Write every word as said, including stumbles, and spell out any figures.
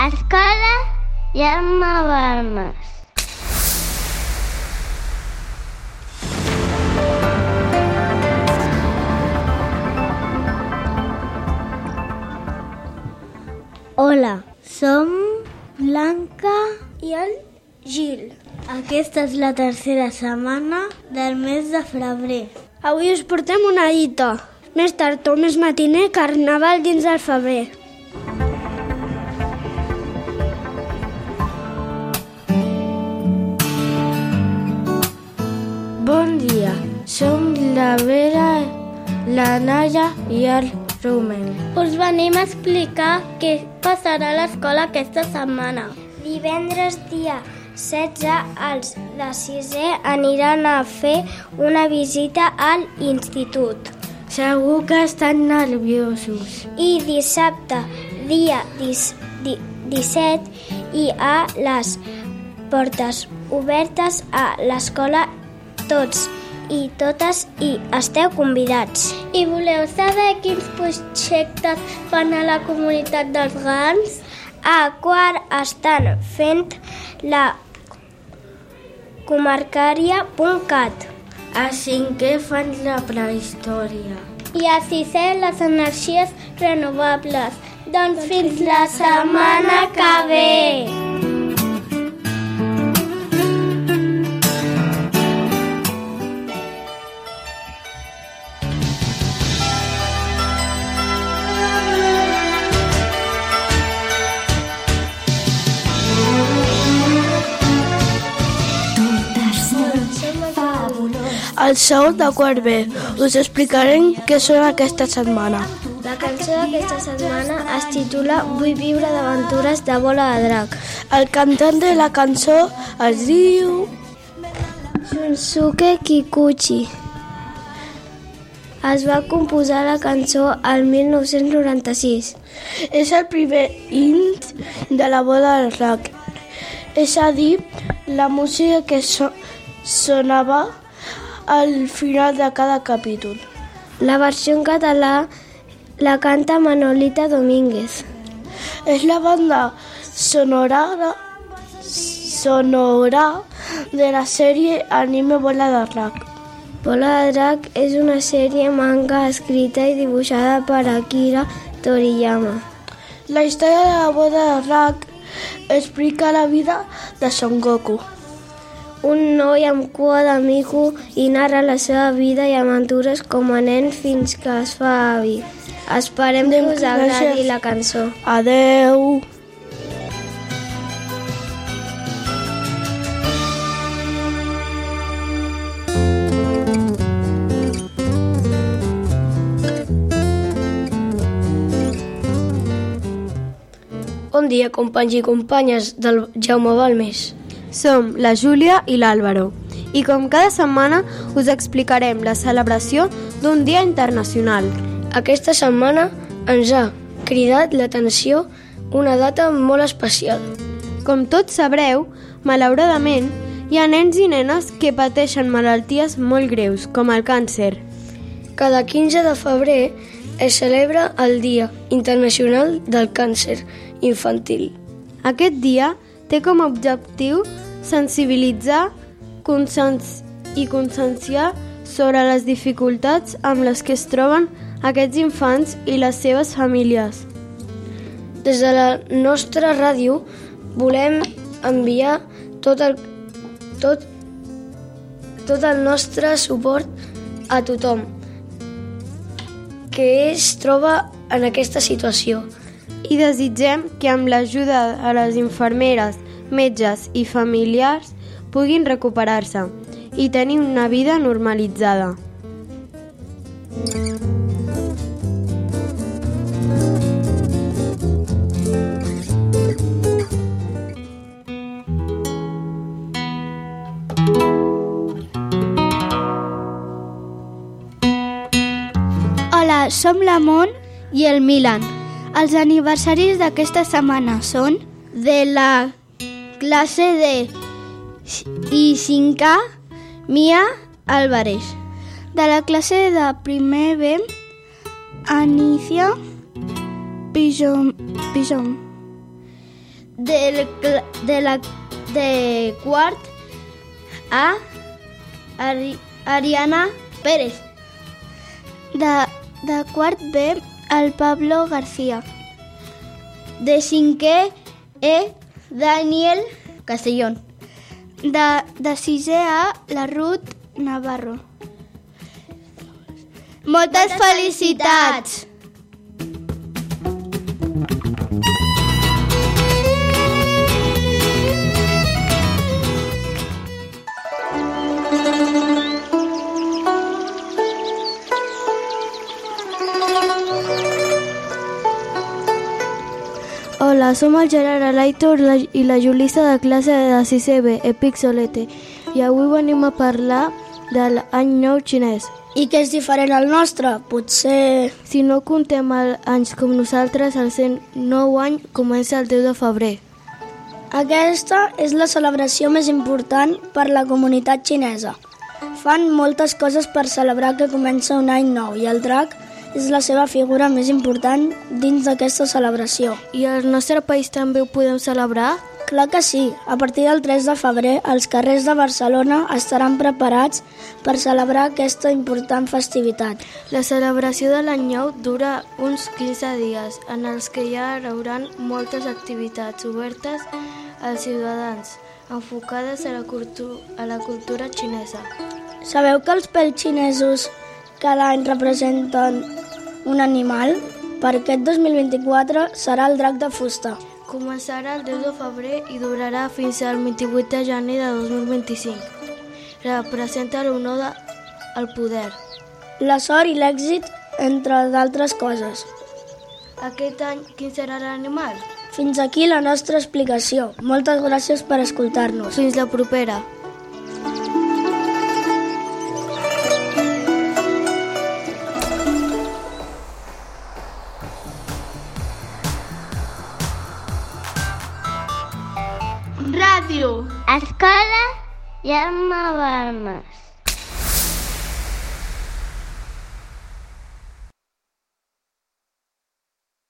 Escola Jaume Balmes. Hola, som Blanca i el Gil. Aquesta és la tercera setmana del mes de febrer. Avui us portem una dita. Més tard o més matiner, carnaval dins del febrer. Bon dia, som la Vera, la Naya i el Roman. Us venim a explicar què passarà a l'escola aquesta setmana. Divendres dia setze, els de sisè aniran a fer una visita al institut. Segur que estan nerviosos. I dissabte, dia disset, hi ha les portes obertes a l'escola. Tots i totes hi esteu convidats. I voleu saber quins projectes fan a la comunitat dels Gans? A quart estan fent la comarcaria punt cat. A cinquè fan la prehistòria. I a sisè les energies renovables. Doncs fins la setmana que ve! Al show de quart B us explicarem què són aquesta setmana. La cançó d'aquesta setmana es titula Vull viure d'aventures de bola de drac. El cantant de la cançó es diu Shunsuke Kikuchi. Es va composar la cançó el mil nou-cents noranta-sis. És el primer hit de la bola de drac. És a dir, la música que so sonava al final de cada capítol. La versió en català la canta Manolita Domínguez. És la banda sonora, sonora de la sèrie anime Bola de Drac. Bola de Drac és una sèrie manga escrita i dibuixada per Akira Toriyama. La història de la Bola de Drac explica la vida de Son Goku, un noi amb cua de mico, i narra la seva vida i aventures com a nen fins que es fa avi. Esperem que us agradi la cançó. Adeu! Bon dia, companys i companyes del Jaume Balmes. Som la Júlia i l'Àlvaro i com cada setmana us explicarem la celebració d'un dia internacional. Aquesta setmana ens ha cridat l'atenció una data molt especial. Com tots sabreu, malauradament, hi ha nens i nenes que pateixen malalties molt greus, com el càncer. Cada quinze de febrer es celebra el Dia Internacional del Càncer Infantil. Aquest dia té com a objectiu sensibilitzar i conscienciar sobre les dificultats amb les que es troben aquests infants i les seves famílies. Des de la nostra ràdio volem enviar tot el, tot, tot el nostre suport a tothom que es troba en aquesta situació. I desitgem que amb l'ajuda de les infermeres, metges i familiars puguin recuperar-se i tenir una vida normalitzada. Hola, som la Mont i el Milan. Els aniversaris d'aquesta setmana són de la classe de i cinquè, Mia Álvarez. De la classe de primer B, Anicia Pijom. Pijom. del, de, la, de quart A, Ari, Ariana Pérez. De, de quart B, el Pablo García. De cinquè E, Daniel Castellón. De, de sisè A, la Ruth Navarro. Moltes felicitats! Hola, som el Gerard l'Aitor i la Julissa de classe de sisè B, Epic Solete, i avui venim a parlar de l'any nou xinès. I què és diferent al nostre? Potser... Si no contem els anys com nosaltres, el cent nou any comença el deu de febrer. Aquesta és la celebració més important per la comunitat xinesa. Fan moltes coses per celebrar que comença un any nou i el drac és la seva figura més important dins d'aquesta celebració. I al nostre país també ho podem celebrar? Clar que sí. A partir del tres de febrer, els carrers de Barcelona estaran preparats per celebrar aquesta important festivitat. La celebració de l'any nou dura uns quinze dies, en els que hi haurà moltes activitats obertes als ciutadans, enfocades a la, cultu a la cultura xinesa. Sabeu que els pèls xinesos cada any representen un animal? Per aquest dos mil vint-i-quatre serà el drac de fusta. Començarà el deu de febrer i durarà fins al vint-i-vuit de gener de dos mil vint-i-cinc. Representa l'honor al poder, la sort i l'èxit, entre d'altres coses. Aquest any, quin serà l'animal? Fins aquí la nostra explicació. Moltes gràcies per escoltar-nos. Fins la propera. Ràdio Escola Jaume Balmes.